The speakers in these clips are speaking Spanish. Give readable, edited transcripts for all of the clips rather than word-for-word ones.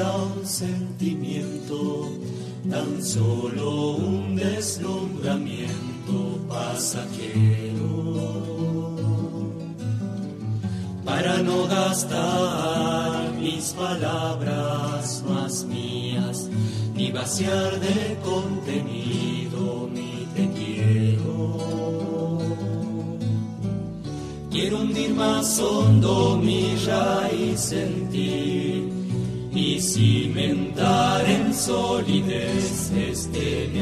sea un sentimiento, tan solo un deslumbramiento pasajero, para no gastar mis palabras más mías, ni vaciar de contenido mi te quiero. Quiero hundir más hondo mi raíz en ti y cimentar en solidez mi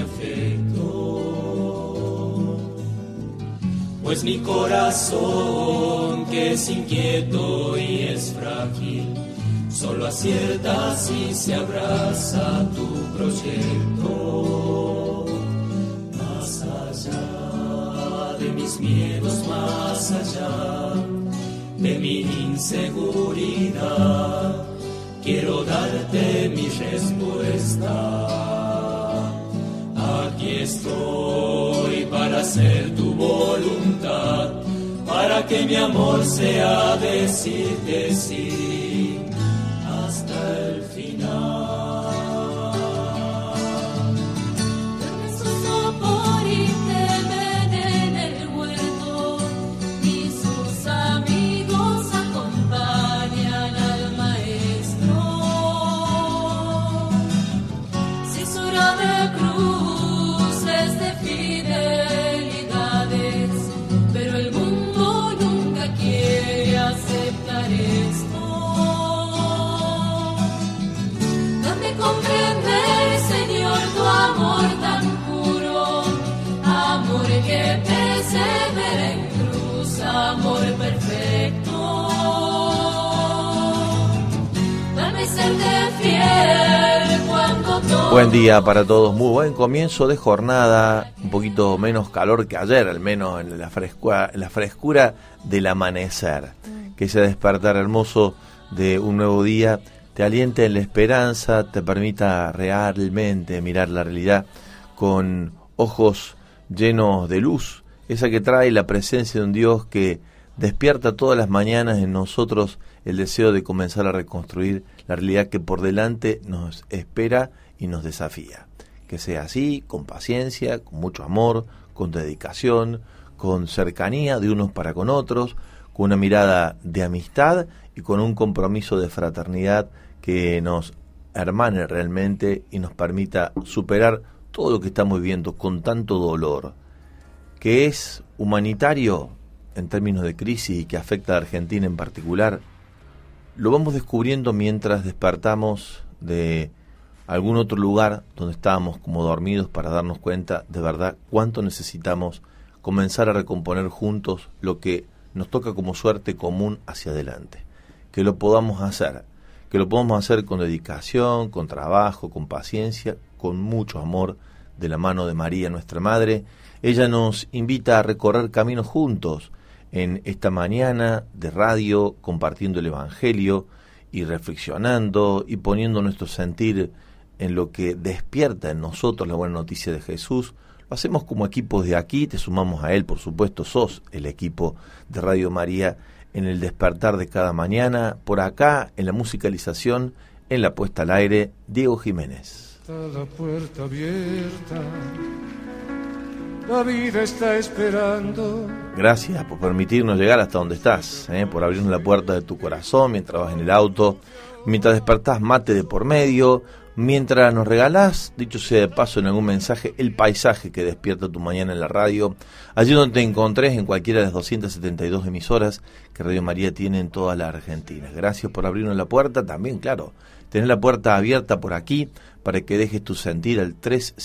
afecto. Pues mi corazón, que es inquieto y es frágil, solo acierta si se abraza tu proyecto. Más allá de mis miedos, más allá de mi inseguridad, quiero darte mi respuesta. Aquí estoy para hacer tu voluntad, para que mi amor sea decirte sí hasta el final. Dame su sopor y temen en el huerto, y sus amigos acompañan al maestro. Cisura de cruces, de fidelidades, pero el mundo nunca quiere aceptar esto. Dame comprender, Señor, tu amor tan puro, amor que persevera en cruz, amor perfecto. Dame serte fiel cuando todo... Buen día para todos, muy buen comienzo de jornada, un poquito menos calor que ayer, al menos en la frescura del amanecer. Que ese despertar hermoso de un nuevo día te aliente en la esperanza, te permita realmente mirar la realidad con ojos llenos de luz, esa que trae la presencia de un Dios que despierta todas las mañanas en nosotros el deseo de comenzar a reconstruir la realidad que por delante nos espera y nos desafía. Que sea así, con paciencia, con mucho amor, con dedicación, con cercanía de unos para con otros, con una mirada de amistad y con un compromiso de fraternidad que nos hermane realmente y nos permita superar todo lo que estamos viviendo con tanto dolor, que es humanitario en términos de crisis y que afecta a Argentina en particular. Lo vamos descubriendo mientras despertamos de algún otro lugar donde estábamos como dormidos, para darnos cuenta de verdad cuánto necesitamos comenzar a recomponer juntos lo que nos toca como suerte común hacia adelante. Que lo podamos hacer con dedicación, con trabajo, con paciencia, con mucho amor, de la mano de María, nuestra Madre. Ella nos invita a recorrer caminos juntos en esta mañana de radio, compartiendo el Evangelio y reflexionando y poniendo nuestro sentir en lo que despierta en nosotros la buena noticia de Jesús. Lo hacemos como equipo de aquí, te sumamos a él, por supuesto, sos el equipo de Radio María en el despertar de cada mañana. Por acá, en la musicalización, en la puesta al aire, Diego Jiménez. Está la puerta abierta, la vida está esperando. Gracias por permitirnos llegar hasta donde estás, por abrirnos la puerta de tu corazón mientras vas en el auto, mientras despertás mate de por medio, mientras nos regalás, dicho sea de paso en algún mensaje, el paisaje que despierta tu mañana en la radio, allí donde te encontrés, en cualquiera de las 272 emisoras que Radio María tiene en toda la Argentina. Gracias por abrirnos la puerta, también, claro, tenés la puerta abierta por aquí para que dejes tu sentir al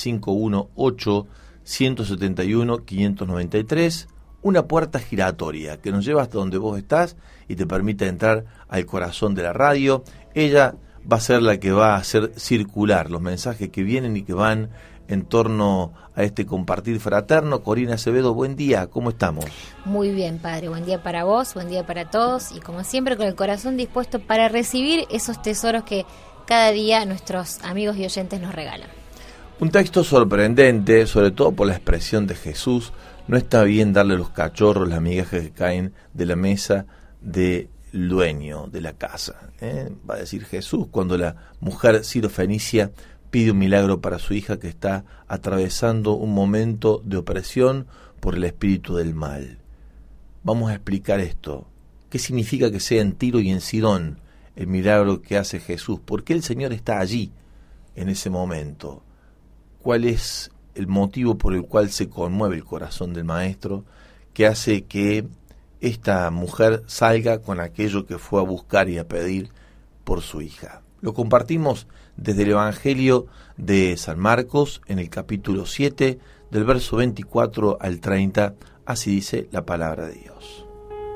3518-171-593, una puerta giratoria que nos lleva hasta donde vos estás y te permite entrar al corazón de la radio. Ella va a ser la que va a hacer circular los mensajes que vienen y que van en torno a este compartir fraterno. Corina Acevedo, buen día, ¿cómo estamos? Muy bien, padre, buen día para vos, buen día para todos, y como siempre con el corazón dispuesto para recibir esos tesoros que cada día nuestros amigos y oyentes nos regalan. Un texto sorprendente, sobre todo por la expresión de Jesús. No está bien darle los cachorros, las migajas que caen de la mesa de el dueño de la casa. Va a decir Jesús cuando la mujer sirofenicia pide un milagro para su hija que está atravesando un momento de opresión por el espíritu del mal. Vamos a explicar esto. ¿Qué significa que sea en Tiro y en Sidón el milagro que hace Jesús? ¿Por qué el Señor está allí en ese momento? ¿Cuál es el motivo por el cual se conmueve el corazón del Maestro que hace que esta mujer salga con aquello que fue a buscar y a pedir por su hija? Lo compartimos desde el Evangelio de San Marcos en el capítulo 7, del verso 24 al 30, así dice la palabra de Dios.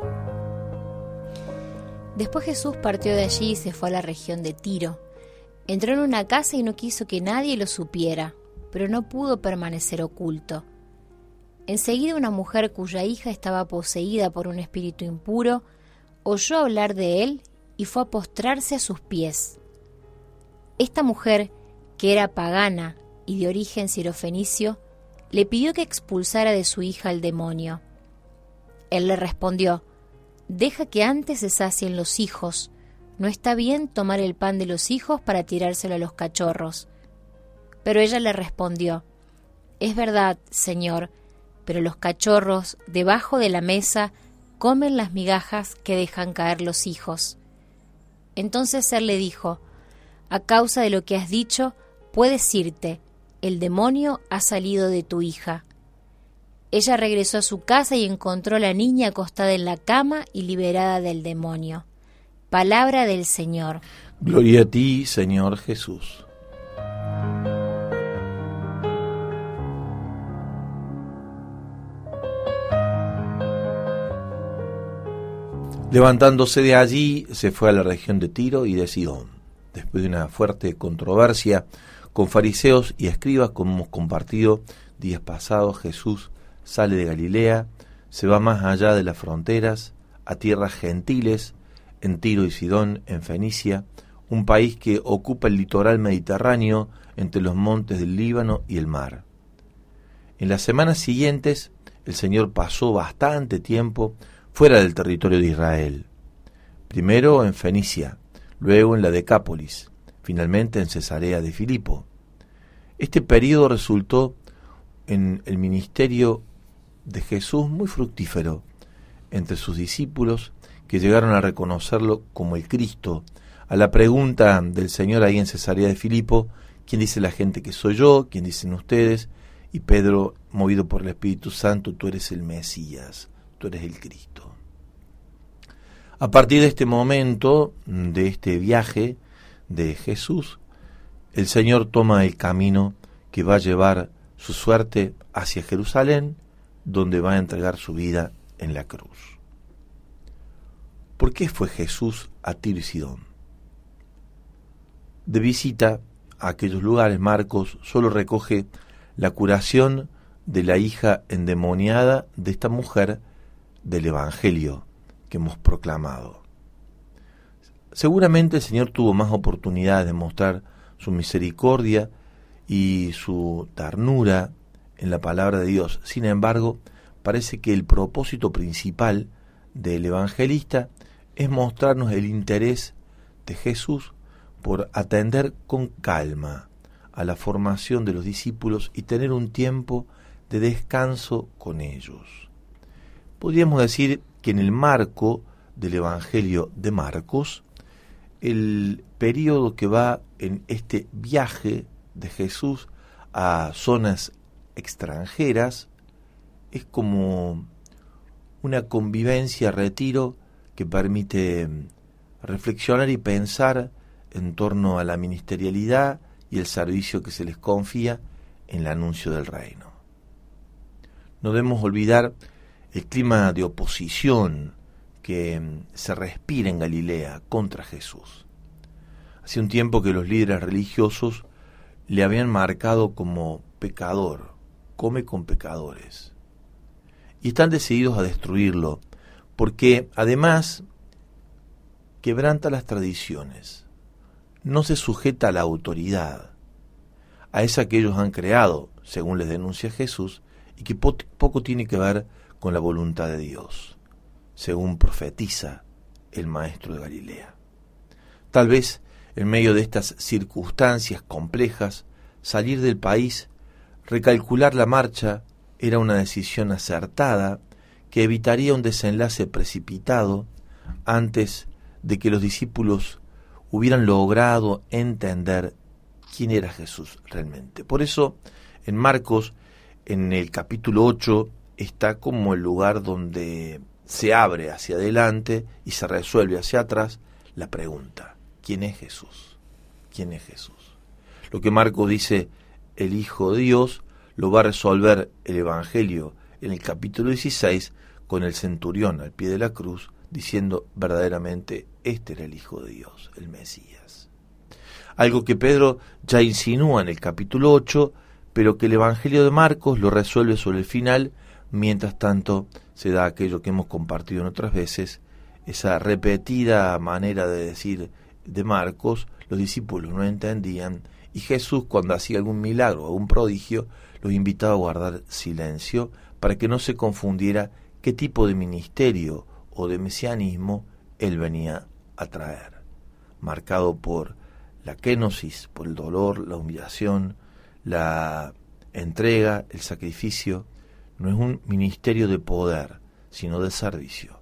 Después Jesús partió de allí y se fue a la región de Tiro. Entró en una casa y no quiso que nadie lo supiera, pero no pudo permanecer oculto. Enseguida una mujer cuya hija estaba poseída por un espíritu impuro oyó hablar de él y fue a postrarse a sus pies. Esta mujer, que era pagana y de origen sirofenicio, le pidió que expulsara de su hija al demonio. Él le respondió: «Deja que antes se sacien los hijos. No está bien tomar el pan de los hijos para tirárselo a los cachorros». Pero ella le respondió: «Es verdad, Señor, pero los cachorros debajo de la mesa comen las migajas que dejan caer los hijos». Entonces él le dijo: «A causa de lo que has dicho, puedes irte. El demonio ha salido de tu hija». Ella regresó a su casa y encontró a la niña acostada en la cama y liberada del demonio. Palabra del Señor. Gloria a ti, Señor Jesús. Levantándose de allí, se fue a la región de Tiro y de Sidón. Después de una fuerte controversia con fariseos y escribas, como hemos compartido días pasados, Jesús sale de Galilea, se va más allá de las fronteras, a tierras gentiles, en Tiro y Sidón, en Fenicia, un país que ocupa el litoral mediterráneo entre los montes del Líbano y el mar. En las semanas siguientes, el Señor pasó bastante tiempo fuera del territorio de Israel. Primero en Fenicia, luego en la Decápolis, finalmente en Cesarea de Filipo. Este período resultó en el ministerio de Jesús muy fructífero entre sus discípulos, que llegaron a reconocerlo como el Cristo. A la pregunta del Señor ahí en Cesarea de Filipo: ¿quién dice la gente que soy yo? ¿Quién dicen ustedes? Y Pedro, movido por el Espíritu Santo: tú eres el Mesías, tú eres el Cristo. A partir de este momento, de este viaje de Jesús, el Señor toma el camino que va a llevar su suerte hacia Jerusalén, donde va a entregar su vida en la cruz. ¿Por qué fue Jesús a Tiro y Sidón? De visita a aquellos lugares, Marcos solo recoge la curación de la hija endemoniada de esta mujer del Evangelio que hemos proclamado. Seguramente el Señor tuvo más oportunidades de mostrar su misericordia y su ternura en la palabra de Dios. Sin embargo, parece que el propósito principal del evangelista es mostrarnos el interés de Jesús por atender con calma a la formación de los discípulos y tener un tiempo de descanso con ellos. Podríamos decir que en el marco del Evangelio de Marcos, el periodo que va en este viaje de Jesús a zonas extranjeras es como una convivencia, retiro, que permite reflexionar y pensar en torno a la ministerialidad y el servicio que se les confía en el anuncio del reino. No debemos olvidar el clima de oposición que se respira en Galilea contra Jesús. Hace un tiempo que los líderes religiosos le habían marcado como pecador, come con pecadores, y están decididos a destruirlo, porque además quebranta las tradiciones, no se sujeta a la autoridad, a esa que ellos han creado, según les denuncia Jesús, y que poco tiene que ver con la voluntad de Dios, según profetiza el maestro de Galilea. Tal vez, en medio de estas circunstancias complejas, salir del país, recalcular la marcha, era una decisión acertada que evitaría un desenlace precipitado antes de que los discípulos hubieran logrado entender quién era Jesús realmente. Por eso, en Marcos, en el capítulo 8, está como el lugar donde se abre hacia adelante y se resuelve hacia atrás la pregunta: ¿quién es Jesús? ¿Quién es Jesús? Lo que Marcos dice, el Hijo de Dios, lo va a resolver el Evangelio en el capítulo 16 con el centurión al pie de la cruz, diciendo verdaderamente este era el Hijo de Dios, el Mesías. Algo que Pedro ya insinúa en el capítulo 8, pero que el Evangelio de Marcos lo resuelve sobre el final. Mientras tanto, se da aquello que hemos compartido en otras veces, esa repetida manera de decir de Marcos, los discípulos no entendían, y Jesús, cuando hacía algún milagro o algún prodigio, los invitaba a guardar silencio para que no se confundiera qué tipo de ministerio o de mesianismo él venía a traer, marcado por la kenosis, por el dolor, la humillación, la entrega, el sacrificio. No es un ministerio de poder, sino de servicio.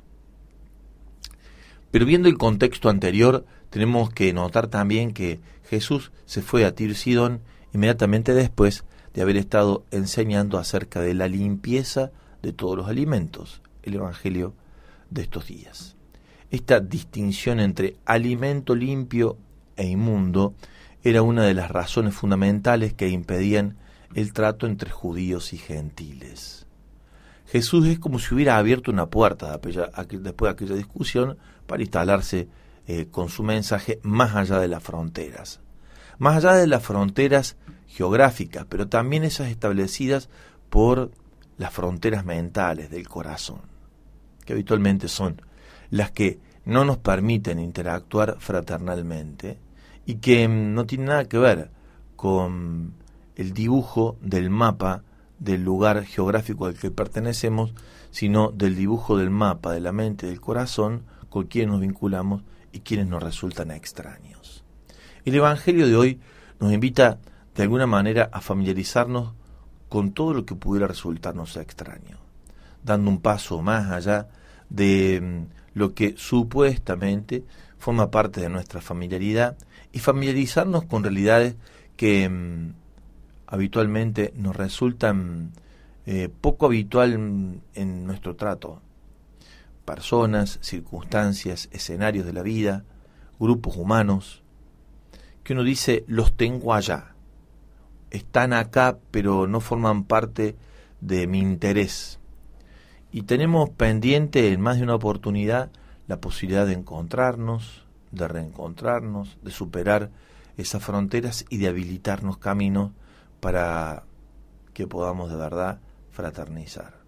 Pero viendo el contexto anterior, tenemos que notar también que Jesús se fue a Tiro y Sidón inmediatamente después de haber estado enseñando acerca de la limpieza de todos los alimentos, el Evangelio de estos días. Esta distinción entre alimento limpio e inmundo era una de las razones fundamentales que impedían el trato entre judíos y gentiles. Jesús es como si hubiera abierto una puerta después de aquella discusión para instalarse con su mensaje más allá de las fronteras. Más allá de las fronteras geográficas, pero también esas establecidas por las fronteras mentales del corazón, que habitualmente son las que no nos permiten interactuar fraternalmente y que no tienen nada que ver con el dibujo del mapa del lugar geográfico al que pertenecemos, sino del dibujo del mapa de la mente y del corazón con quienes nos vinculamos y quienes nos resultan extraños. El Evangelio de hoy nos invita de alguna manera a familiarizarnos con todo lo que pudiera resultarnos extraño, dando un paso más allá de lo que supuestamente forma parte de nuestra familiaridad y familiarizarnos con realidades que habitualmente nos resultan poco habitual en nuestro trato. Personas, circunstancias, escenarios de la vida, grupos humanos, que uno dice, los tengo allá, están acá, pero no forman parte de mi interés. Y tenemos pendiente en más de una oportunidad la posibilidad de encontrarnos, de reencontrarnos, de superar esas fronteras y de habilitarnos caminos para que podamos de verdad fraternizar.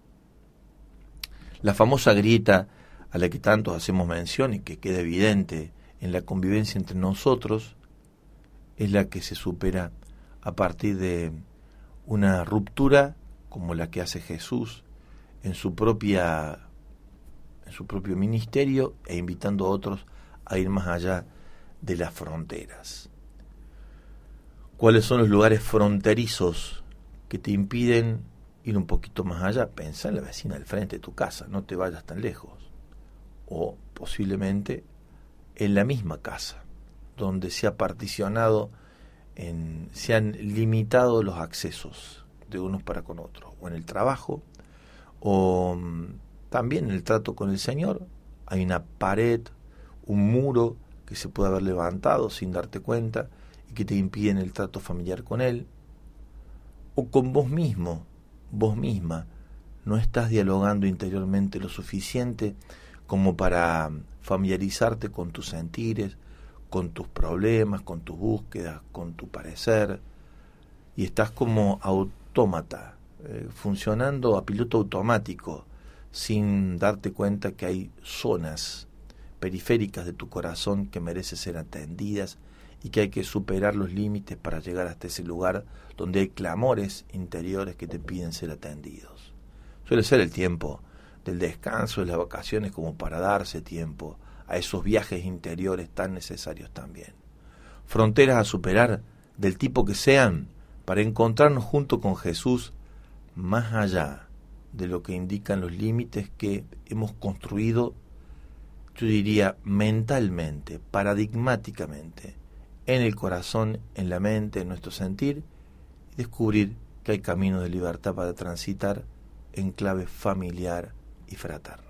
La famosa grieta a la que tantos hacemos mención y que queda evidente en la convivencia entre nosotros es la que se supera a partir de una ruptura como la que hace Jesús en su propio ministerio e invitando a otros a ir más allá de las fronteras. ¿Cuáles son los lugares fronterizos que te impiden ir un poquito más allá? Pensá en la vecina del frente de tu casa, no te vayas tan lejos. O posiblemente en la misma casa, donde se ha particionado, se han limitado los accesos de unos para con otros, o en el trabajo, o también en el trato con el Señor. Hay una pared, un muro que se puede haber levantado sin darte cuenta y que te impiden el trato familiar con Él, o con vos mismo, vos misma, no estás dialogando interiormente lo suficiente como para familiarizarte con tus sentires, con tus problemas, con tus búsquedas, con tu parecer, y estás como autómata, funcionando a piloto automático, sin darte cuenta que hay zonas periféricas de tu corazón que merecen ser atendidas y que hay que superar los límites para llegar hasta ese lugar donde hay clamores interiores que te piden ser atendidos. Suele ser el tiempo del descanso, de las vacaciones, como para darse tiempo a esos viajes interiores tan necesarios también. Fronteras a superar, del tipo que sean, para encontrarnos junto con Jesús más allá de lo que indican los límites que hemos construido, yo diría mentalmente, paradigmáticamente, en el corazón, en la mente, en nuestro sentir, y descubrir que hay caminos de libertad para transitar en clave familiar y fraterna.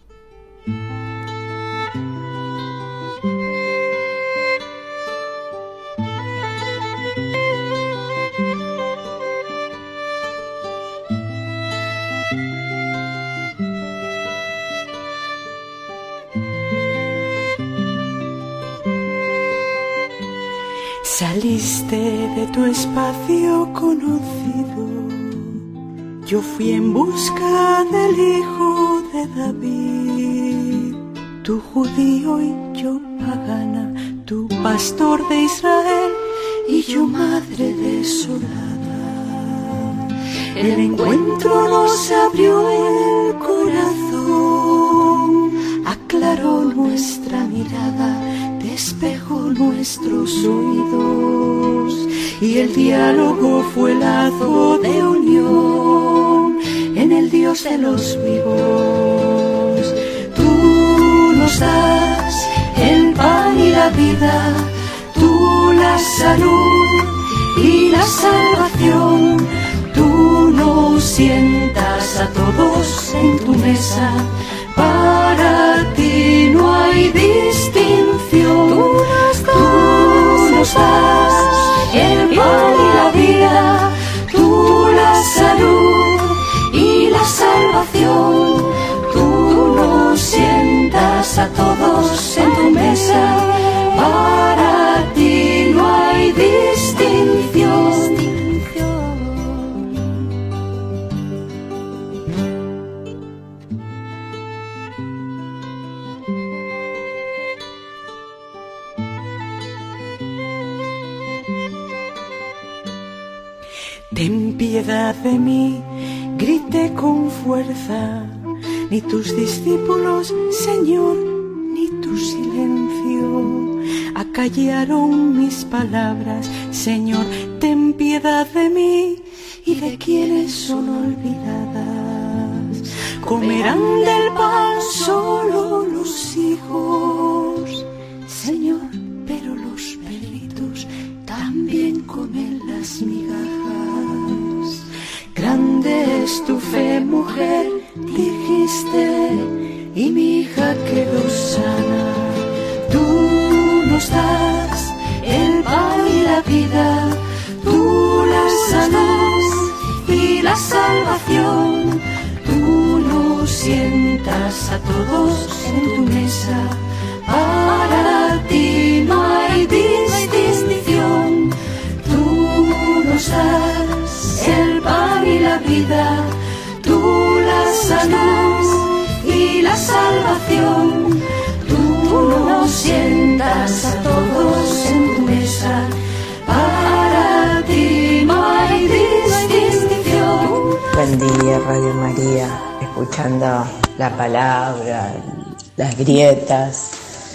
Saliste de tu espacio conocido, yo fui en busca del hijo de David, tú judío y yo pagana, tú pastor de Israel y yo madre desolada. El encuentro nos abrió el corazón, aclaró nuestra mirada, despejó nuestros oídos y el diálogo fue lazo de unión en el Dios de los vivos. Tú nos das el pan y la vida, tú la salud y la salvación, tú nos sientas a todos en tu mesa, para ti no hay distinción. Tú nos das el pan y la vida, tú la salud y la salvación, tú nos sientas a todos en tu mesa, para ti no hay distinción. Ten piedad de mí, grité con fuerza, ni tus discípulos, Señor, ni tu silencio acallaron mis palabras. Señor, ten piedad de mí y de quienes son olvidadas. Comerán del pan solo los hijos, Señor, pero los perritos también comen las migajas. Grande es tu fe, mujer, dijiste, y mi hija quedó sana. Tú nos das el pan y la vida, tú la salud y la salvación, tú nos sientas a todos en tu mesa, para ti no hay distinción. Tú nos das el pan y la vida, tú la salud y la salvación, tú nos sientas a todos en tu mesa, para ti no hay distinción. Buen día, Radio María, escuchando la palabra, las grietas,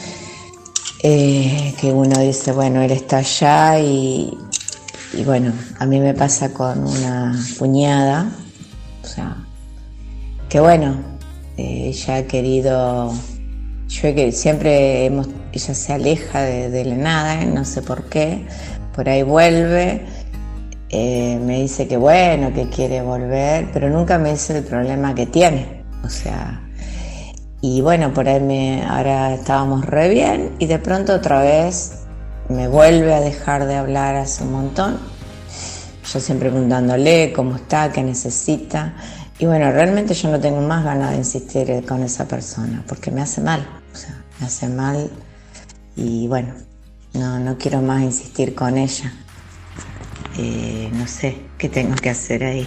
que uno dice, bueno, él está allá y bueno, a mí me pasa con una cuñada, o sea, que bueno, ella ha querido, siempre ella se aleja de la nada, no sé por qué, por ahí vuelve, me dice que bueno, que quiere volver, pero nunca me dice el problema que tiene, o sea, y bueno, por ahí ahora estábamos re bien y de pronto otra vez me vuelve a dejar de hablar hace un montón, yo siempre preguntándole cómo está, qué necesita, y bueno, realmente yo no tengo más ganas de insistir con esa persona, porque me hace mal, o sea, me hace mal, y bueno, no quiero más insistir con ella, no sé qué tengo que hacer ahí.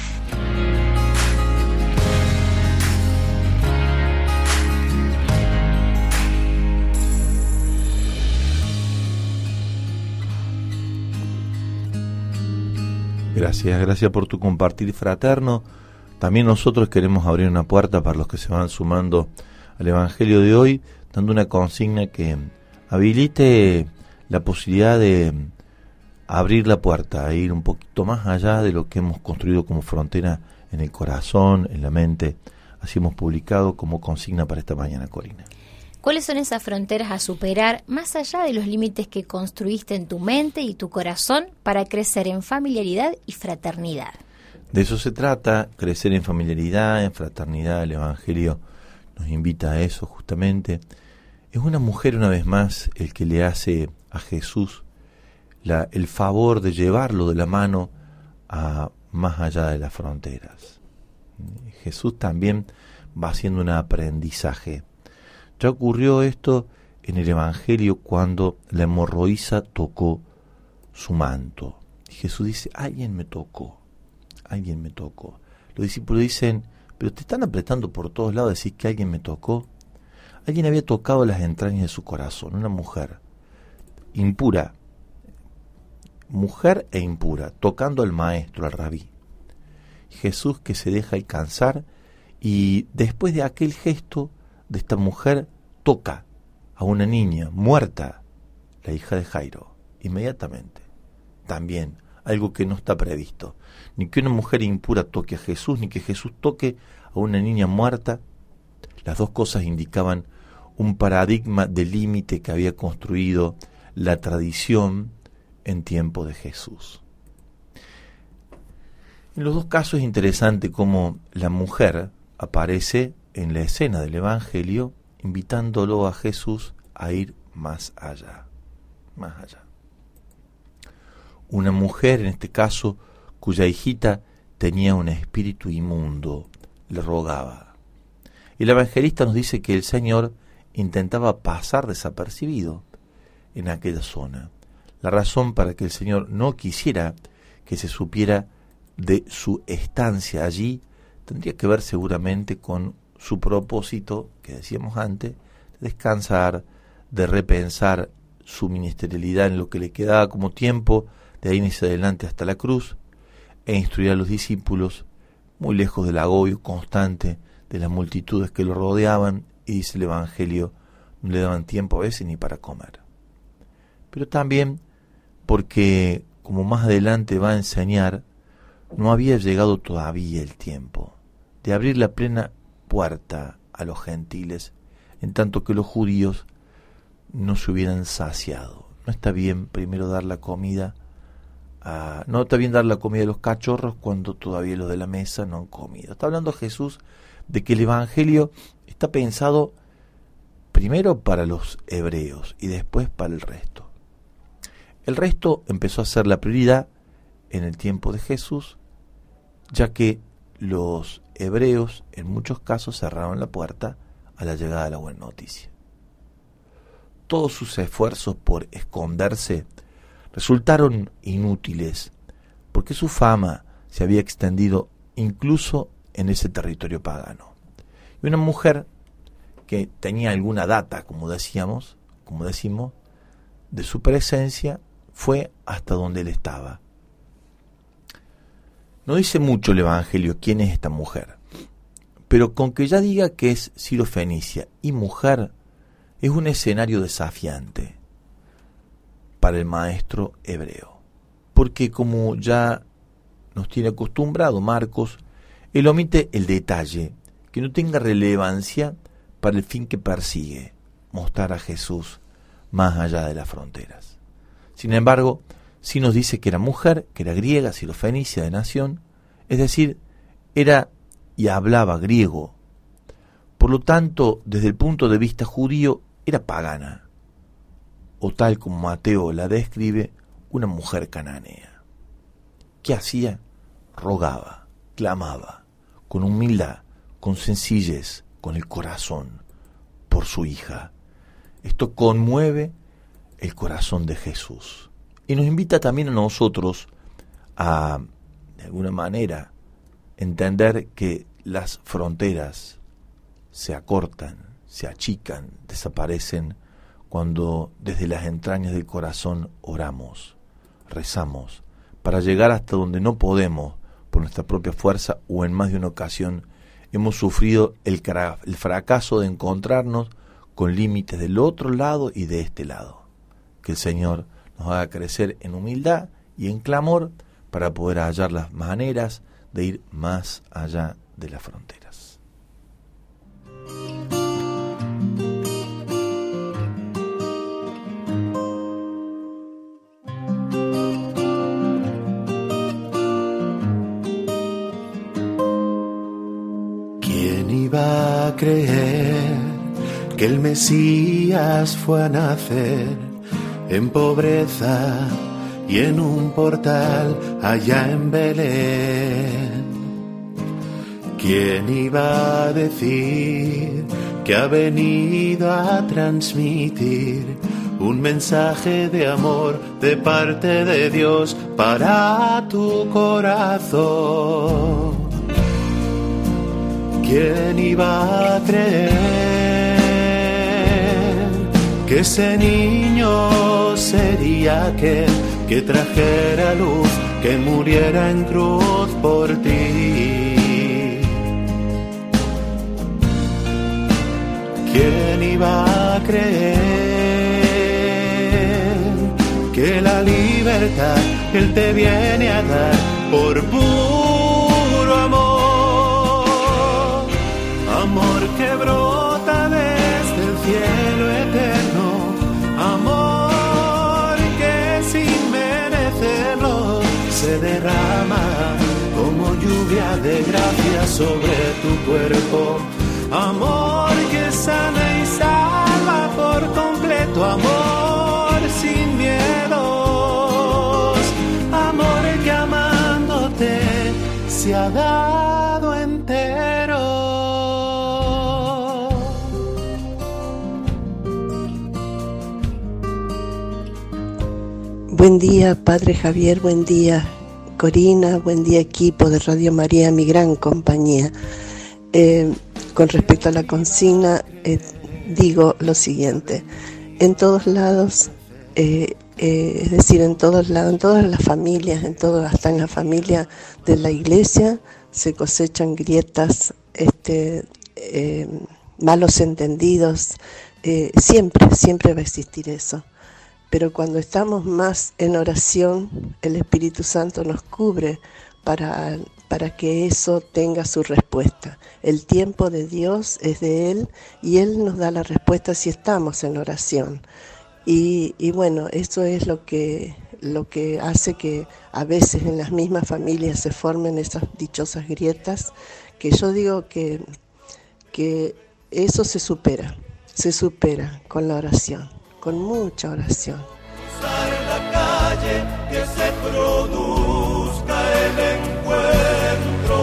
Gracias por tu compartir fraterno. También nosotros queremos abrir una puerta para los que se van sumando al Evangelio de hoy, dando una consigna que habilite la posibilidad de abrir la puerta, e ir un poquito más allá de lo que hemos construido como frontera en el corazón, en la mente. Así hemos publicado como consigna para esta mañana, Corina. ¿Cuáles son esas fronteras a superar más allá de los límites que construiste en tu mente y tu corazón para crecer en familiaridad y fraternidad? De eso se trata, crecer en familiaridad, en fraternidad. El Evangelio nos invita a eso justamente. Es una mujer, una vez más, el que le hace a Jesús el favor de llevarlo de la mano a más allá de las fronteras. Jesús también va haciendo un aprendizaje. Ya ocurrió esto en el Evangelio cuando la hemorroísa tocó su manto. Y Jesús dice, alguien me tocó. Los discípulos dicen, pero te están apretando por todos lados, decís que alguien me tocó. Alguien había tocado las entrañas de su corazón, una mujer impura, mujer e impura, tocando al maestro, al rabí. Jesús que se deja alcanzar y después de aquel gesto de esta mujer toca a una niña muerta, la hija de Jairo, inmediatamente. También algo que no está previsto, ni que una mujer impura toque a Jesús, ni que Jesús toque a una niña muerta. Las dos cosas indicaban un paradigma de límite que había construido la tradición en tiempo de Jesús. En los dos casos es interesante cómo la mujer aparece en la escena del Evangelio invitándolo a Jesús a ir más allá. Una mujer, en este caso, cuya hijita tenía un espíritu inmundo, le rogaba. El evangelista nos dice que el Señor intentaba pasar desapercibido en aquella zona. La razón para que el Señor no quisiera que se supiera de su estancia allí tendría que ver seguramente con su propósito, que decíamos antes, de descansar, de repensar su ministerialidad en lo que le quedaba como tiempo, de ahí en adelante hasta la cruz, e instruir a los discípulos, muy lejos del agobio constante de las multitudes que lo rodeaban, y dice el Evangelio, no le daban tiempo a veces ni para comer. Pero también porque, como más adelante va a enseñar, no había llegado todavía el tiempo de abrir la plena puerta a los gentiles, en tanto que los judíos no se hubieran saciado. No está bien primero dar la comida, no está bien dar la comida a los cachorros cuando todavía los de la mesa no han comido. Está hablando Jesús de que el Evangelio está pensado primero para los hebreos y después para el resto. El resto empezó a ser la prioridad en el tiempo de Jesús, ya que los hebreos en muchos casos cerraron la puerta a la llegada de la buena noticia. Todos sus esfuerzos por esconderse resultaron inútiles, porque su fama se había extendido incluso en ese territorio pagano. Y una mujer que tenía alguna data, como decimos, de su presencia, fue hasta donde él estaba. No dice mucho el Evangelio quién es esta mujer, pero con que ya diga que es sirofenicia y mujer, es un escenario desafiante para el maestro hebreo, porque como ya nos tiene acostumbrado Marcos, él omite el detalle que no tenga relevancia para el fin que persigue, mostrar a Jesús más allá de las fronteras. Sin embargo, sí nos dice que era mujer, que era griega, sirofenicia de nación, es decir, era y hablaba griego. Por lo tanto, desde el punto de vista judío, era pagana, o tal como Mateo la describe, una mujer cananea. ¿Qué hacía? Rogaba, clamaba, con humildad, con sencillez, con el corazón, por su hija. Esto conmueve el corazón de Jesús. Y nos invita también a nosotros a, de alguna manera, entender que las fronteras se acortan, se achican, desaparecen cuando desde las entrañas del corazón oramos, rezamos, para llegar hasta donde no podemos por nuestra propia fuerza, o en más de una ocasión hemos sufrido el fracaso de encontrarnos con límites del otro lado y de este lado. Que el Señor nos haga crecer en humildad y en clamor para poder hallar las maneras de ir más allá de las fronteras. ¿Quién iba a creer que el Mesías fue a nacer en pobreza y en un portal allá en Belén? ¿Quién iba a decir que ha venido a transmitir un mensaje de amor de parte de Dios para tu corazón? ¿Quién iba a creer que ese niño sería aquel que trajera luz, que muriera en cruz por ti? ¿Quién iba a creer que la libertad Él te viene a dar por puro amor? Amor que brota desde el cielo eterno, amor que sin merecerlo se derrama como lluvia de gracia sobre tu cuerpo. Amor que sana y salva por completo, amor sin miedos, amor que amándote se ha dado entero. Buen día, Padre Javier, buen día, Corina, buen día, equipo de Radio María, mi gran compañía. Con respecto a la consigna, digo lo siguiente: en todos lados, es decir, en todos lados, en todas las familias, hasta en la familia de la iglesia, se cosechan grietas, malos entendidos, siempre va a existir eso. Pero cuando estamos más en oración, el Espíritu Santo nos cubre para que eso tenga su respuesta. El tiempo de Dios es de Él y Él nos da la respuesta si estamos en oración. Y bueno, eso es lo que hace que a veces en las mismas familias se formen esas dichosas grietas, que yo digo que eso se supera con la oración, con mucha oración. En la calle que se produzca el encuentro.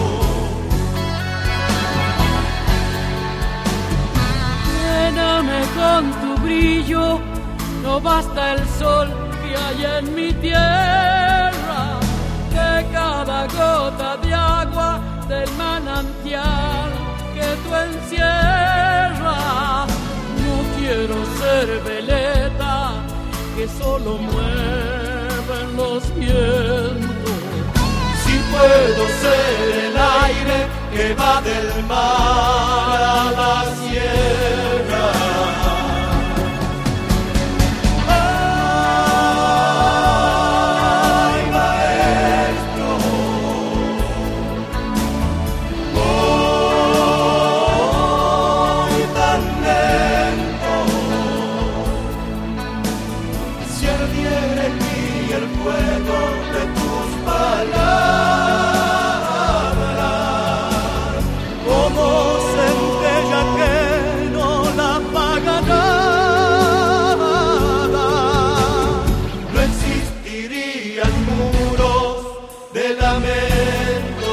Lléname con tu brillo, no basta el sol que hay en mi tierra, que cada gota de agua del manantial que tú encierras. No quiero ser veleta que solo mueven los vientos. Si puedo ser el aire que va del mar a la sierra. Ay, maestro, voy tan lento. Si ardiera en mí el fuego de tus palabras, como centella que no la apaga nada, no existirían muros de lamento.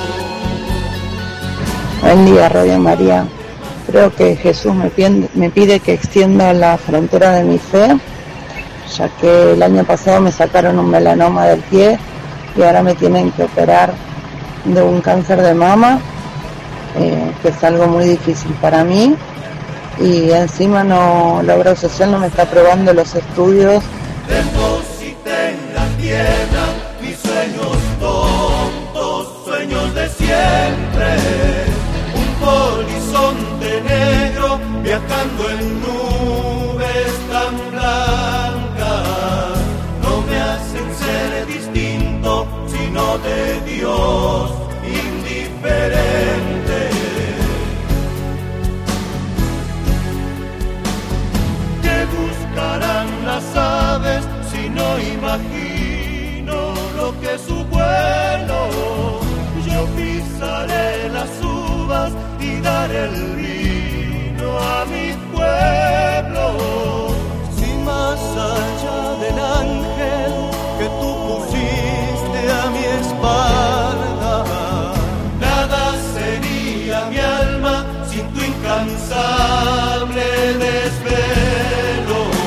Buen día, Radio María. Creo que Jesús me pide que extienda la frontera de mi fe, ya que el año pasado me sacaron un melanoma del pie y ahora me tienen que operar de un cáncer de mama, que es algo muy difícil para mí, y encima la obra social no me está aprobando los estudios. Deposité en la tierra mis sueños tontos, sueños de siempre, un horizonte negro viajando en ser distinto, sino de Dios indiferente. ¿Qué buscarán las aves si no imagino lo que es su vuelo? Yo pisaré las uvas y daré el vino a mi pueblo. Si más allá del ángel que tú pusiste a mi espalda, nada sería mi alma sin tu incansable desvelo.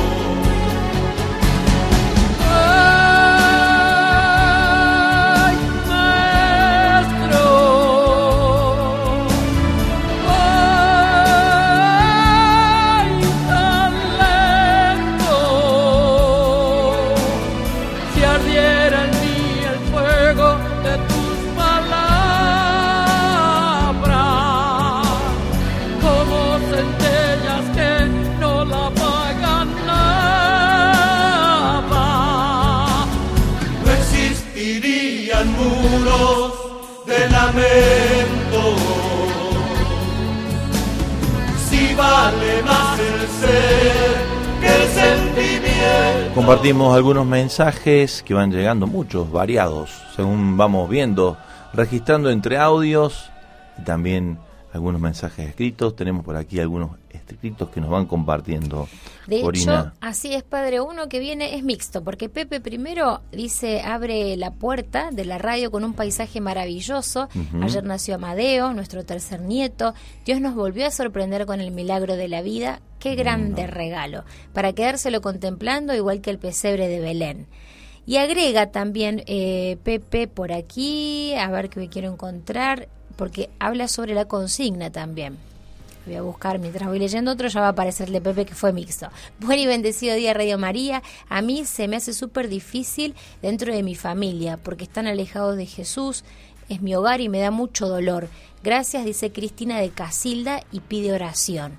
Si vale más el ser que el sentimiento. Compartimos algunos mensajes que van llegando, muchos, variados, según vamos viendo, registrando entre audios y también algunos mensajes escritos. Tenemos por aquí algunos escritos que nos van compartiendo. De Corina. hecho, así es, padre, uno que viene es mixto, porque Pepe primero dice, abre la puerta de la radio con un paisaje maravilloso. Ayer nació Amadeo, nuestro tercer nieto. Dios nos volvió a sorprender con el milagro de la vida. Qué grande regalo, para quedárselo contemplando igual que el pesebre de Belén. Y agrega también Pepe por aquí, a ver qué me quiero encontrar, porque habla sobre la consigna también. Voy a buscar, mientras voy leyendo otro, ya va a aparecer el de Pepe, que fue mixto. Buen y bendecido día, Radio María. A mí se me hace súper difícil dentro de mi familia, porque están alejados de Jesús, es mi hogar y me da mucho dolor. Gracias, dice Cristina de Casilda, y pide oración.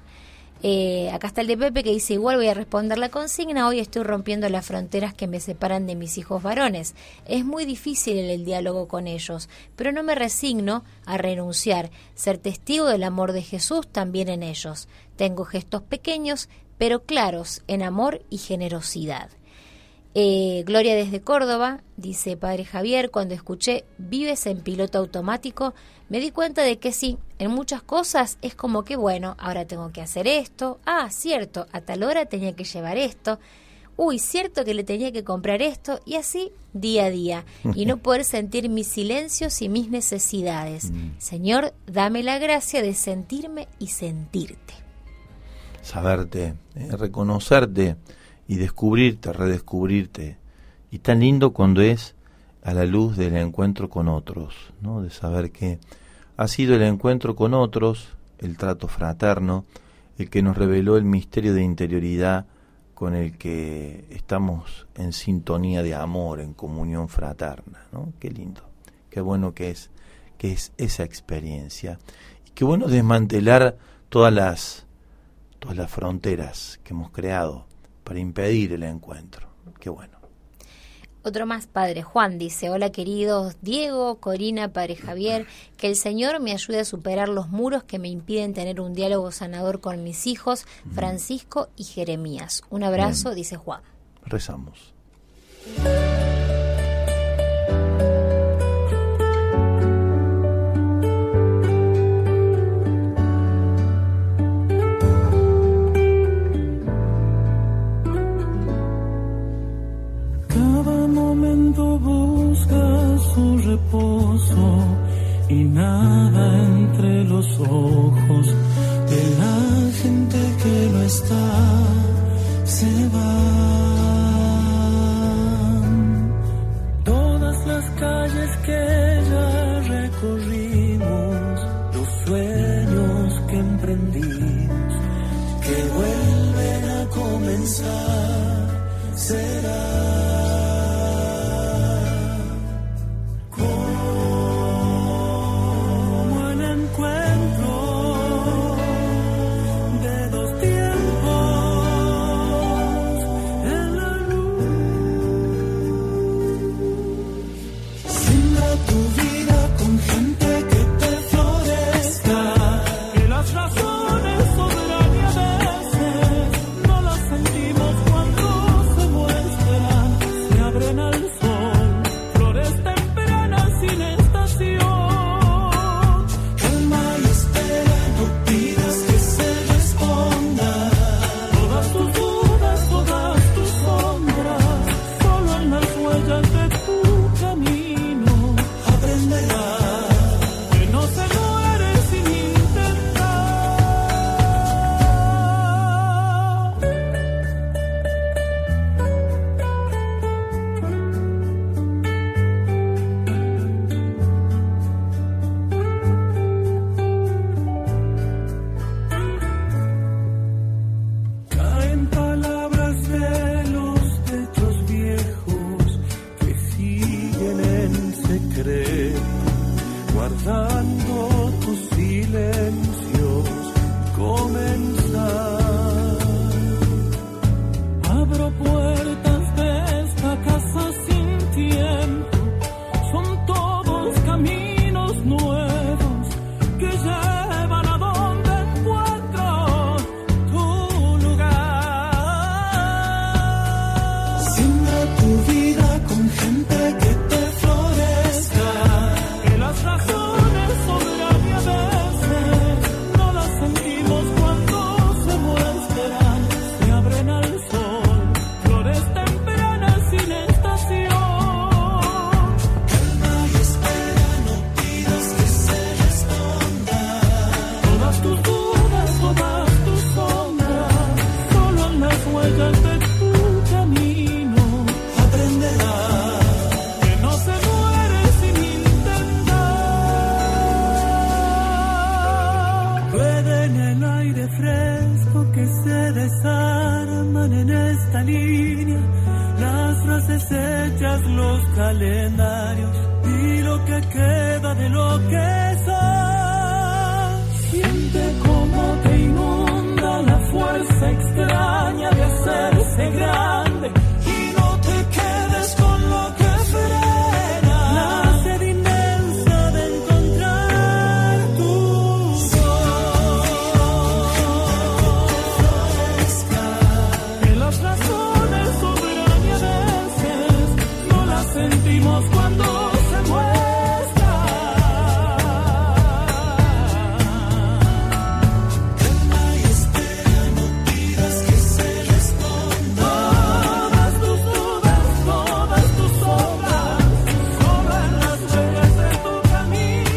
Acá está el de Pepe que dice, igual voy a responder la consigna, hoy estoy rompiendo las fronteras que me separan de mis hijos varones. Es muy difícil el diálogo con ellos, pero no me resigno a renunciar, ser testigo del amor de Jesús también en ellos. Tengo gestos pequeños, pero claros, en amor y generosidad. Gloria desde Córdoba, dice Padre Javier, cuando escuché Vives en piloto automático, me di cuenta de que sí, en muchas cosas es como que bueno, ahora tengo que hacer esto, cierto, a tal hora tenía que llevar esto, cierto que le tenía que comprar esto, y así día a día, y no poder sentir mis silencios y mis necesidades. Señor, dame la gracia de sentirme y sentirte. Saberte, reconocerte y descubrirte, redescubrirte. Y tan lindo cuando es a la luz del encuentro con otros, ¿no? De saber que ha sido el encuentro con otros, el trato fraterno, el que nos reveló el misterio de interioridad con el que estamos en sintonía de amor, en comunión fraterna, ¿no? Qué lindo, qué bueno que es esa experiencia. Y qué bueno desmantelar todas las fronteras que hemos creado para impedir el encuentro. Qué bueno. Otro más, Padre Juan, dice, hola queridos Diego, Corina, Padre Javier, que el Señor me ayude a superar los muros que me impiden tener un diálogo sanador con mis hijos, Francisco y Jeremías. Un abrazo, bien. Dice Juan. Rezamos. Busca su reposo y nada entre los ojos de la gente que no está, se van. Todas las calles que ya recorrimos, los sueños que emprendimos, que vuelven a comenzar, será. huellas de tu camino. Aprenderás que no se muere sin caen palabras de los techos viejos que siguen en secreto, guardando tus silencios. Comenzar. Abro puertas de esta casa sin tiempo. Son todos caminos nuevos que llevan a donde encuentro tu lugar. Siembra tu vida con gente que te florezca, que las razones sobran y a veces no las sentimos cuando se muestran. Se abren al sol flores tempranas sin estación. Calma y espera, no pidas que se responda. Todas tus dudas, todas tus sombras, solo en las huellas de tu camino. Aprenderás que no se muere sin intentar. Rueda en el aire fresco que se desarman en esta línea, las frases hechas, los calendarios y lo que queda de lo que sos. Siente cómo te inunda la fuerza extraña de hacerse grande y no te quedes con lo que frena. La sed inmensa de encontrar tu que las razones sobran y a veces no las sentimos cuando se muestra. Calma y espera, no pidas que se responda. Todas tus dudas, todas tus sombras, sobran las huellas de tu camino.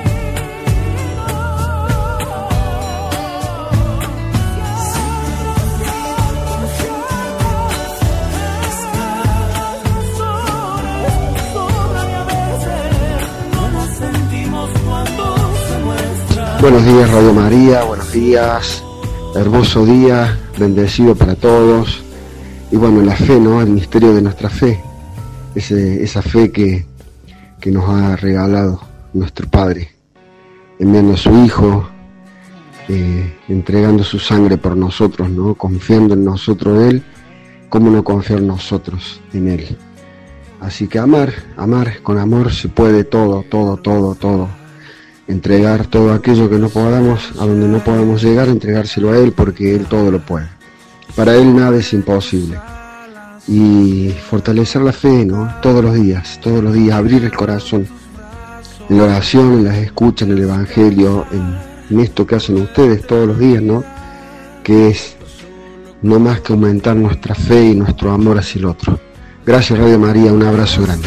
Buenos días Radio María, buenos días, hermoso día, bendecido para todos. Y bueno, la fe, ¿no? El misterio de nuestra fe, esa fe que nos ha regalado nuestro Padre, enviando a su Hijo, entregando su sangre por nosotros, ¿no? Confiando en nosotros en Él, ¿cómo no confiar nosotros en Él? Así que amar, con amor se puede todo. Entregar todo aquello que no podamos, a donde no podamos llegar, entregárselo a Él, porque Él todo lo puede. Para Él nada es imposible. Y fortalecer la fe, ¿no? Todos los días, abrir el corazón, en la oración, en las escuchas, en el Evangelio, en esto que hacen ustedes todos los días, ¿no? Que es no más que aumentar nuestra fe y nuestro amor hacia el otro. Gracias Radio María, un abrazo grande.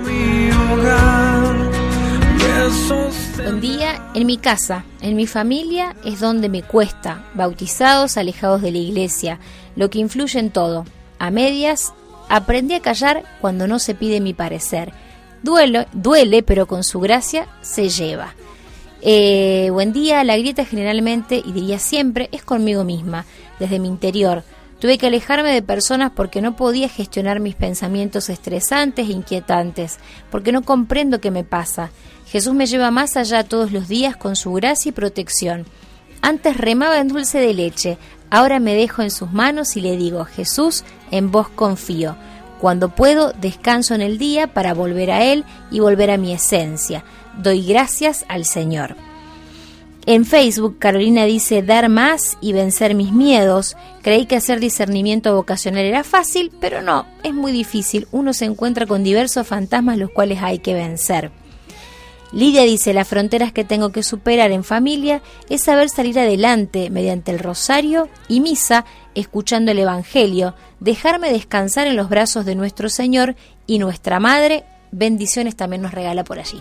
Buen día. En mi casa, en mi familia es donde me cuesta, bautizados, alejados de la iglesia, lo que influye en todo. A medias, aprendí a callar cuando no se pide mi parecer. Duele, pero con su gracia se lleva. Buen día. La grieta generalmente, y diría siempre, es conmigo misma, desde mi interior. Tuve que alejarme de personas porque no podía gestionar mis pensamientos estresantes e inquietantes, porque no comprendo qué me pasa. Jesús me lleva más allá todos los días con su gracia y protección. Antes remaba en dulce de leche, ahora me dejo en sus manos y le digo: Jesús, en vos confío. Cuando puedo, descanso en el día para volver a Él y volver a mi esencia. Doy gracias al Señor. En Facebook, Carolina dice: dar más y vencer mis miedos. Creí que hacer discernimiento vocacional era fácil, pero no, es muy difícil. Uno se encuentra con diversos fantasmas los cuales hay que vencer. Lidia dice, las fronteras que tengo que superar en familia es saber salir adelante mediante el rosario y misa, escuchando el Evangelio, dejarme descansar en los brazos de nuestro Señor y nuestra Madre. Bendiciones también nos regala por allí.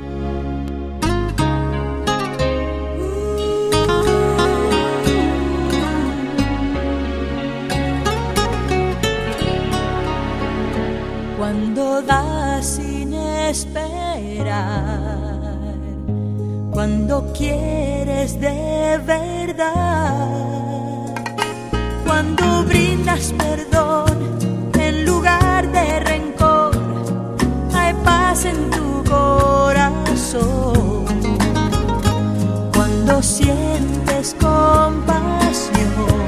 Cuando das sin esperar, cuando quieres de verdad, cuando brindas perdón en lugar de rencor, hay paz en tu corazón. Cuando sientes compasión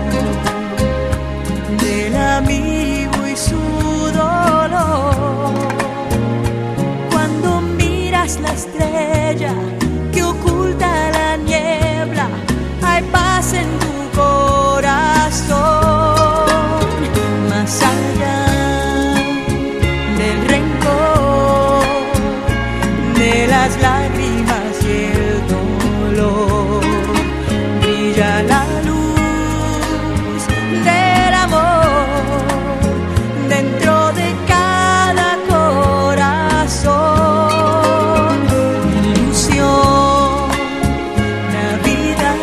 del amigo y su dolor, cuando miras la estrella que oculta la niebla, hay paz en tu corazón. Más allá del rencor, de las lágrimas y el dolor, brilla la luz del amor dentro de cada corazón. Ilusión, Navidad,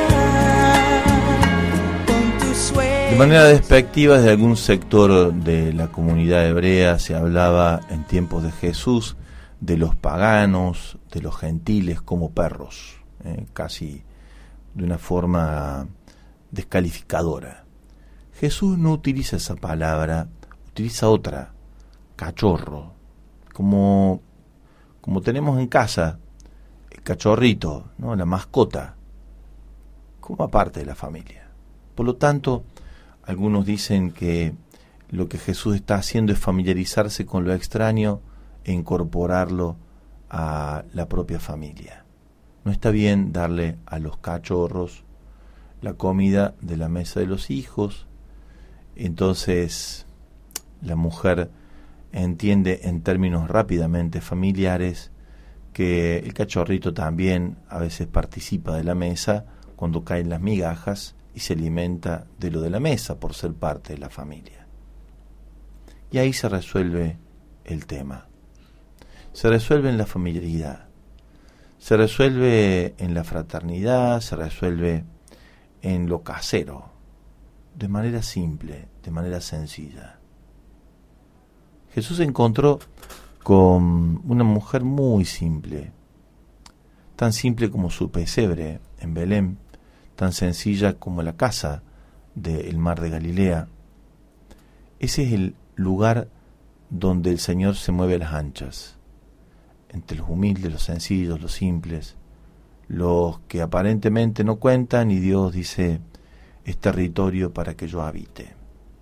con tu sueño. De manera despectiva, de algún sector de la comunidad hebrea se hablaba en tiempos de Jesús de los paganos, de los gentiles como perros, casi de una forma descalificadora. Jesús no utiliza esa palabra, utiliza otra, cachorro, como tenemos en casa el cachorrito, ¿no? La mascota, como aparte de la familia. Por lo tanto, algunos dicen que lo que Jesús está haciendo es familiarizarse con lo extraño e incorporarlo a la propia familia. No está bien darle a los cachorros la comida de la mesa de los hijos. Entonces la mujer entiende en términos rápidamente familiares que el cachorrito también a veces participa de la mesa cuando caen las migajas y se alimenta de lo de la mesa por ser parte de la familia. Y ahí se resuelve el tema. Se resuelve en la familiaridad, se resuelve en la fraternidad, se resuelve en lo casero, de manera simple, de manera sencilla. Jesús se encontró con una mujer muy simple, tan simple como su pesebre en Belén, tan sencilla como la casa del mar de Galilea. Ese es el lugar donde el Señor se mueve a las anchas, entre los humildes, los sencillos, los simples, los que aparentemente no cuentan, y Dios dice, es territorio para que yo habite.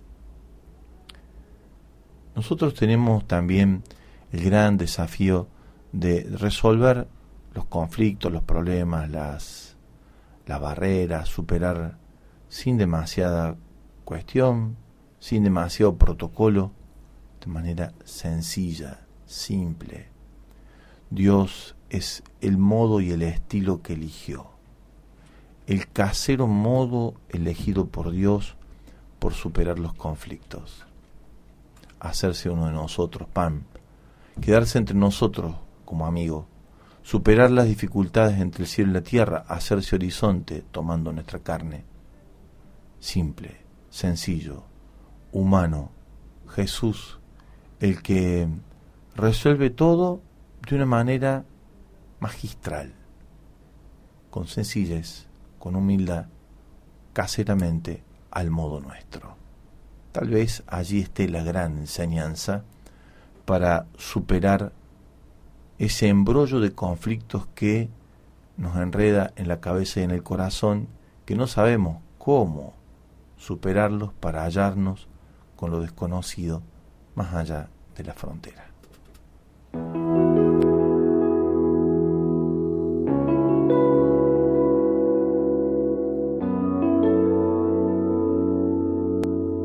Nosotros tenemos también el gran desafío de resolver los conflictos, los problemas, las barreras, superar sin demasiada cuestión, sin demasiado protocolo, de manera sencilla, simple. Dios es el modo y el estilo que eligió, el casero modo elegido por Dios por superar los conflictos, hacerse uno de nosotros, pan, quedarse entre nosotros como amigo, superar las dificultades entre el cielo y la tierra, hacerse horizonte tomando nuestra carne. Simple, sencillo, humano, Jesús, el que resuelve todo de una manera magistral, con sencillez, con humildad, caseramente, al modo nuestro. Tal vez allí esté la gran enseñanza para superar ese embrollo de conflictos que nos enreda en la cabeza y en el corazón, que no sabemos cómo superarlos para hallarnos con lo desconocido más allá de la frontera.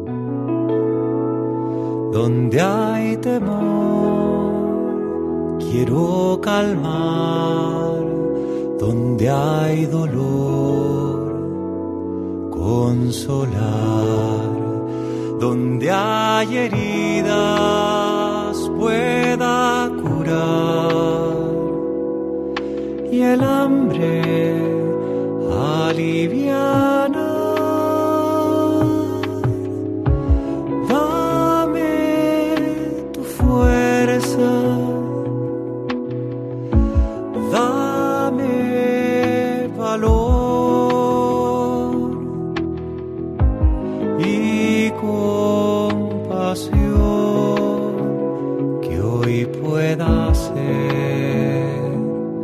Donde hay temor, quiero calmar donde hay dolor, consolar donde hay heridas, pueda curar y el hambre alivianar. Dame tu fuerza, dame valor y compasión que hoy pueda ser,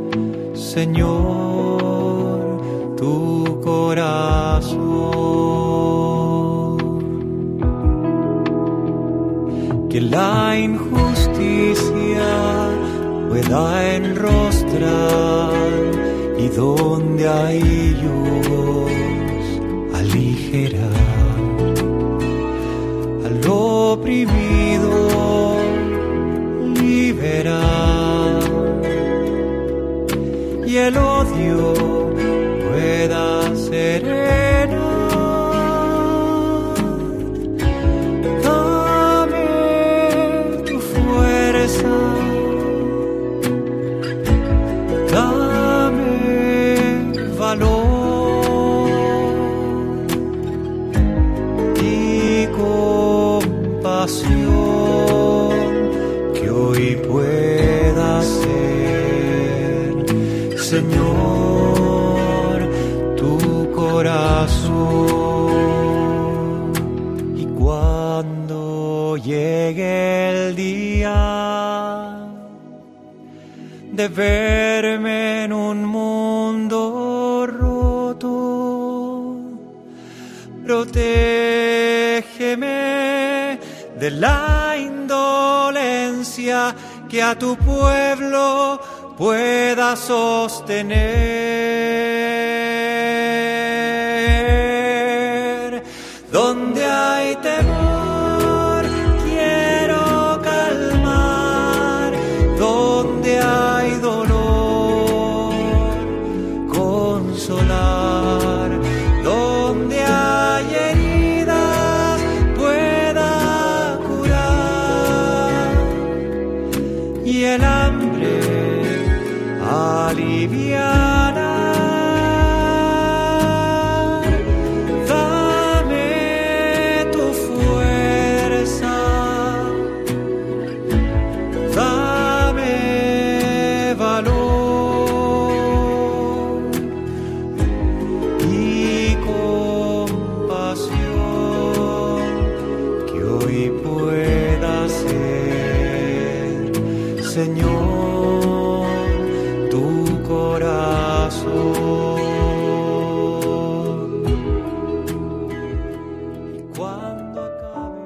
Señor, tu corazón. Que la injusticia pueda enrostrar y donde hay luz aligerar al oprimido, liberar y el odio pueda serenar. Dame tu fuerza, dame valor y compasión que hoy pueda ser, Señor, tu corazón. Y cuando llegue el día de verme en un mundo roto, protégeme de la indolencia que a tu pueblo pueda sostener. Donde hay temor, quiero calmar. Donde hay dolor, consolar. Donde hay heridas, pueda curar. Y el hambre alivianar. Dame tu fuerza, dame valor y compasión que hoy pueda ser, Señor, tu corazón. Y cuando acabe.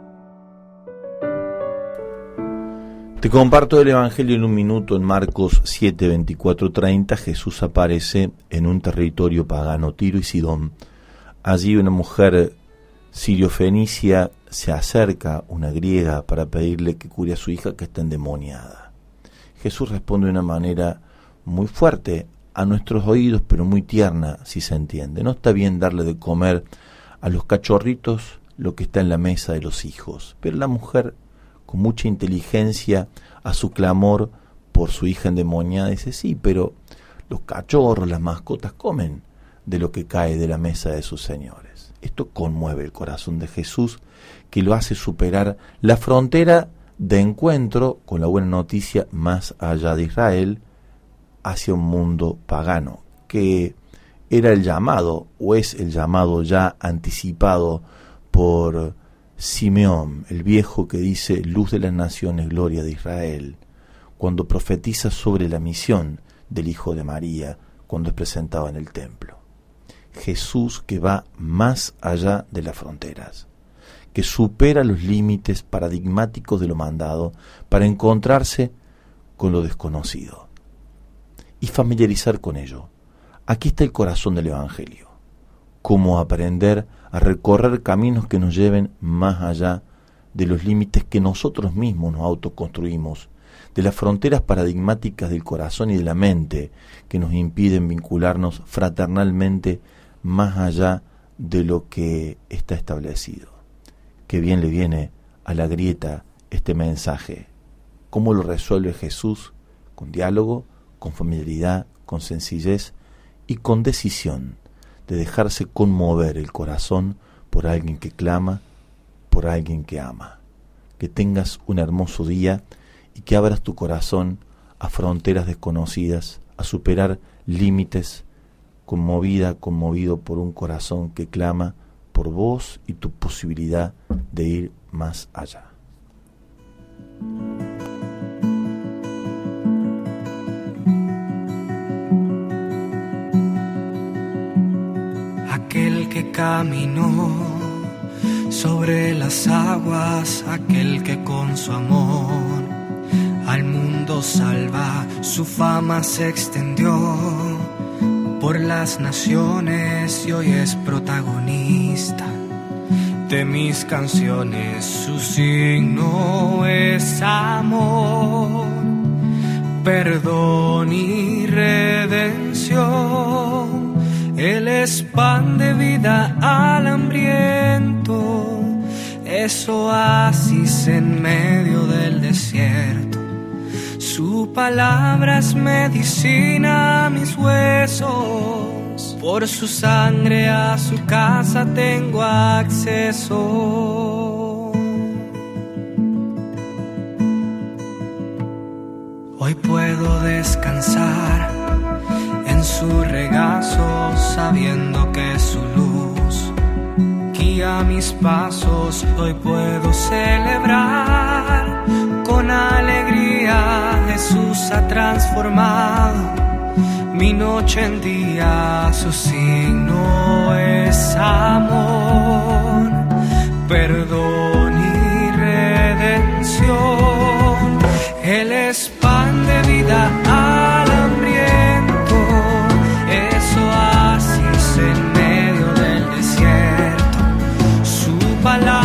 Te comparto el Evangelio en un minuto. En Marcos 7, 24, 30, Jesús aparece en un territorio pagano, Tiro y Sidón. Allí una mujer sirio-fenicia se acerca, una griega, para pedirle que cure a su hija que está endemoniada. Jesús responde de una manera muy fuerte a nuestros oídos, pero muy tierna, si se entiende. No está bien darle de comer a los cachorritos lo que está en la mesa de los hijos. Pero la mujer, con mucha inteligencia, a su clamor por su hija endemoniada, dice: sí, pero los cachorros, las mascotas comen de lo que cae de la mesa de sus señores. Esto conmueve el corazón de Jesús, que lo hace superar la frontera de encuentro con la buena noticia más allá de Israel, hacia un mundo pagano, que era el llamado, o es el llamado ya anticipado por Simeón, el viejo que dice: luz de las naciones, gloria de Israel, cuando profetiza sobre la misión del Hijo de María, cuando es presentado en el templo. Jesús que va más allá de las fronteras, que supera los límites paradigmáticos de lo mandado para encontrarse con lo desconocido y familiarizar con ello. Aquí está el corazón del Evangelio: cómo aprender a recorrer caminos que nos lleven más allá de los límites que nosotros mismos nos autoconstruimos de las fronteras paradigmáticas del corazón y de la mente que nos impiden vincularnos fraternalmente más allá de lo que está establecido. Qué bien le viene a la grieta este mensaje. ¿Cómo lo resuelve Jesús? Con diálogo, con familiaridad, con sencillez y con decisión de dejarse conmover el corazón por alguien que clama, por alguien que ama. Que tengas un hermoso día y que abras tu corazón a fronteras desconocidas, a superar límites, conmovido por un corazón que clama por vos y tu posibilidad de ir más allá. Aquel que caminó sobre las aguas, aquel que con su amor al mundo salva, su fama se extendió por las naciones y hoy es protagonista de mis canciones. Su signo es amor, perdón y redención. Él es pan de vida al hambriento, es oasis en medio del desierto. Su palabra es medicina a mis huesos, por su sangre a su casa tengo acceso. Hoy puedo descansar en su regazo, sabiendo que su luz guía mis pasos. Hoy puedo celebrar con alegría, Jesús ha transformado mi noche en día. Su signo es amor, perdón y redención. Él es pan de vida al hambriento, es oasis en medio del desierto. Su palabra